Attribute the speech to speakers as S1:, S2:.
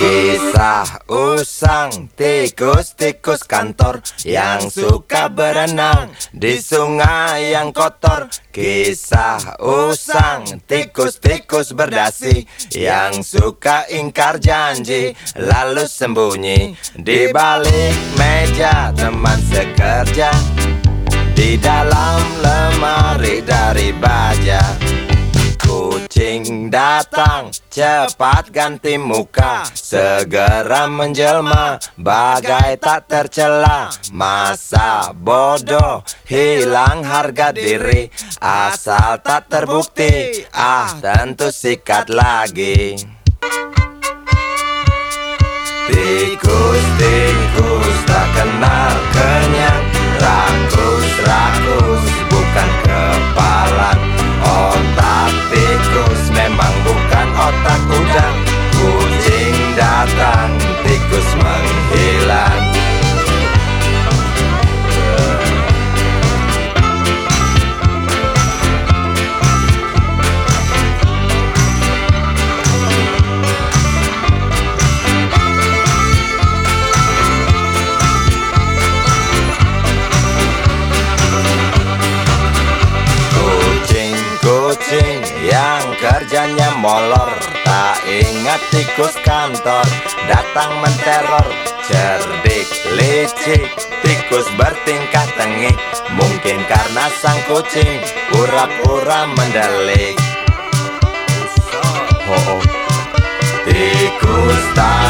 S1: Kisah usang tikus-tikus kantor yang suka berenang di sungai yang kotor. Kisah usang tikus-tikus berdasi yang suka ingkar janji lalu sembunyi di balik meja teman sekerja, di dalam lemari dari baja. Kucing datang, cepat ganti muka, segera menjelma, bagai tak tercela. Masa bodoh, hilang harga diri, asal tak terbukti, tentu sikat lagi. Tikus-tikus tak kenal kenyang, rakus-rakus bukan kepalang. Otak tikus memang bukan otak udang. Kucing datang, tikus menghilang. Kucing yang kerjanya molor, tak ingat tikus kantor datang menteror. Cerdik licik, tikus bertingkah tengik, mungkin karena sang kucing pura-pura mendelik. Tikus tak